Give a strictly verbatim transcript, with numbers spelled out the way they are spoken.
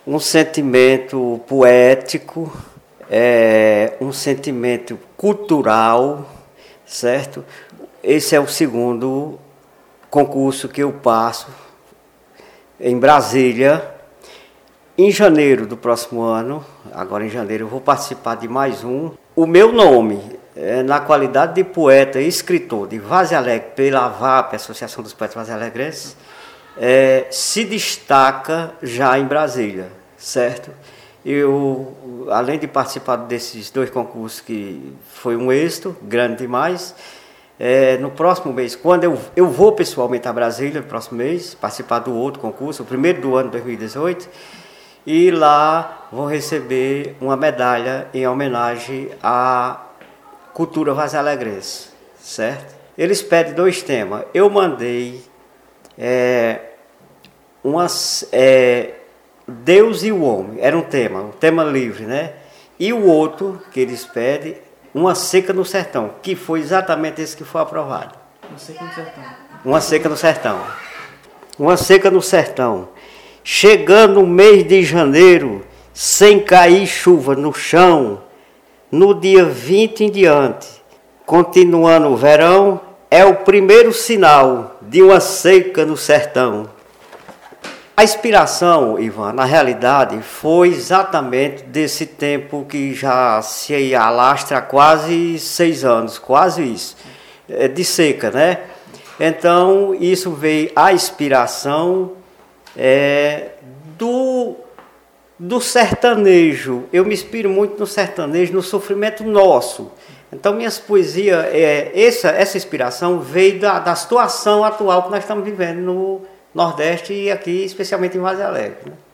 um sentimento poético, é, um sentimento cultural, certo? Esse é o segundo concurso que eu passo em Brasília. Em janeiro do próximo ano, agora em janeiro, eu vou participar de mais um. O meu nome, é, na qualidade de poeta e escritor de Várzea Alegre, pela V A P, Associação dos Poetas Varzealegrenses, é, se destaca já em Brasília, certo? Eu, além de participar desses dois concursos, que foi um êxito grande demais, é, no próximo mês, quando eu, eu vou pessoalmente a Brasília, no próximo mês, participar do outro concurso, o primeiro do ano de dois mil e dezoito, e lá vou receber uma medalha em homenagem à cultura varzealegrense, certo? Eles pedem dois temas. Eu mandei é, umas, é, Deus e o Homem, era um tema, um tema livre, né? E o outro que eles pedem, Uma Seca no Sertão, que foi exatamente esse que foi aprovado. Uma seca no sertão. Uma seca no sertão. Uma seca no sertão. Chegando o mês de janeiro, sem cair chuva no chão, no dia vinte em diante, continuando o verão, é o primeiro sinal de uma seca no sertão. A inspiração, Ivan, na realidade, foi exatamente desse tempo que já se alastra há quase seis anos, quase isso, de seca, né? Então, isso veio a inspiração é, do, do sertanejo. Eu me inspiro muito no sertanejo, no sofrimento nosso. Então, minhas poesias, é, essa, essa inspiração veio da, da situação atual que nós estamos vivendo no Nordeste e aqui, especialmente em Várzea Alegre, né?